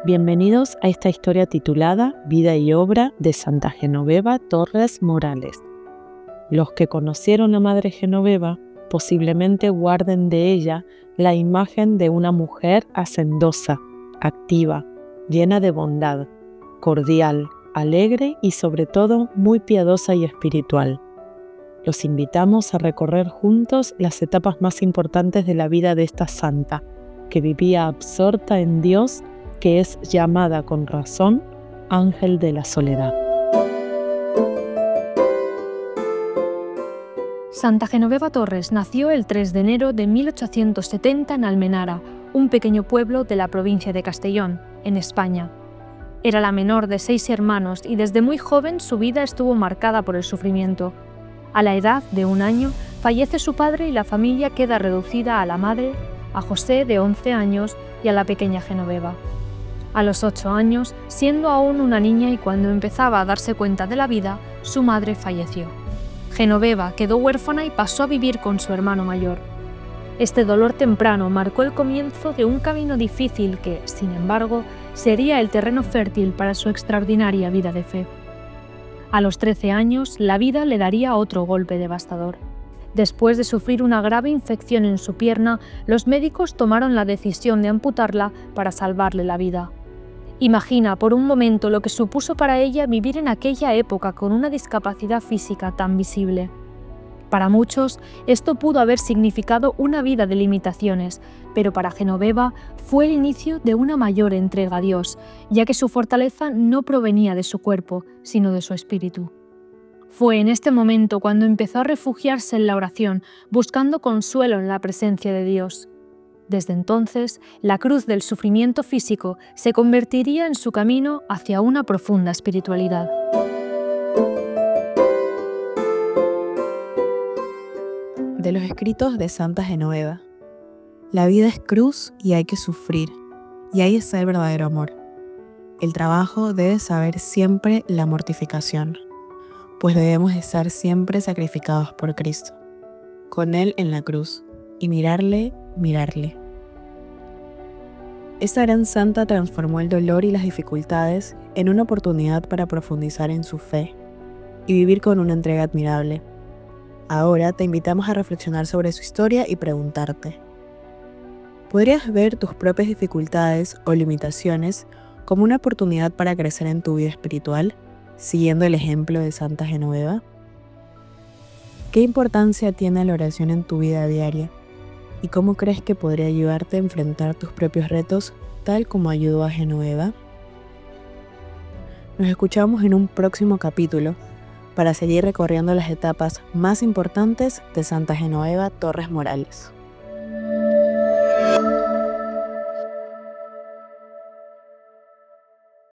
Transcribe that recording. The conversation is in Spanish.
Bienvenidos a esta historia titulada Vida y obra de Santa Genoveva Torres Morales. Los que conocieron a Madre Genoveva posiblemente guarden de ella la imagen de una mujer hacendosa, activa, llena de bondad, cordial, alegre y sobre todo muy piadosa y espiritual. Los invitamos a recorrer juntos las etapas más importantes de la vida de esta santa, que vivía absorta en Dios, que es llamada con razón Ángel de la Soledad. Santa Genoveva Torres nació el 3 de enero de 1870 en Almenara, un pequeño pueblo de la provincia de Castellón, en España. Era la menor de 6 hermanos y desde muy joven su vida estuvo marcada por el sufrimiento. A la edad de 1 año fallece su padre y la familia queda reducida a la madre, a José de 11 años y a la pequeña Genoveva. A los 8 años, siendo aún una niña y cuando empezaba a darse cuenta de la vida, su madre falleció. Genoveva quedó huérfana y pasó a vivir con su hermano mayor. Este dolor temprano marcó el comienzo de un camino difícil que, sin embargo, sería el terreno fértil para su extraordinaria vida de fe. A los 13 años, la vida le daría otro golpe devastador. Después de sufrir una grave infección en su pierna, los médicos tomaron la decisión de amputarla para salvarle la vida. Imagina por un momento lo que supuso para ella vivir en aquella época con una discapacidad física tan visible. Para muchos, esto pudo haber significado una vida de limitaciones, pero para Genoveva fue el inicio de una mayor entrega a Dios, ya que su fortaleza no provenía de su cuerpo, sino de su espíritu. Fue en este momento cuando empezó a refugiarse en la oración, buscando consuelo en la presencia de Dios. Desde entonces, la cruz del sufrimiento físico se convertiría en su camino hacia una profunda espiritualidad. De los escritos de Santa Genoveva. La vida es cruz y hay que sufrir, y ahí está el verdadero amor. El trabajo debe saber siempre la mortificación, pues debemos estar siempre sacrificados por Cristo, con Él en la cruz, y mirarle. Esta gran santa transformó el dolor y las dificultades en una oportunidad para profundizar en su fe y vivir con una entrega admirable. Ahora te invitamos a reflexionar sobre su historia y preguntarte: ¿podrías ver tus propias dificultades o limitaciones como una oportunidad para crecer en tu vida espiritual, siguiendo el ejemplo de Santa Genoveva? ¿Qué importancia tiene la oración en tu vida diaria? ¿Y cómo crees que podría ayudarte a enfrentar tus propios retos tal como ayudó a Genoveva? Nos escuchamos en un próximo capítulo para seguir recorriendo las etapas más importantes de Santa Genoveva Torres Morales.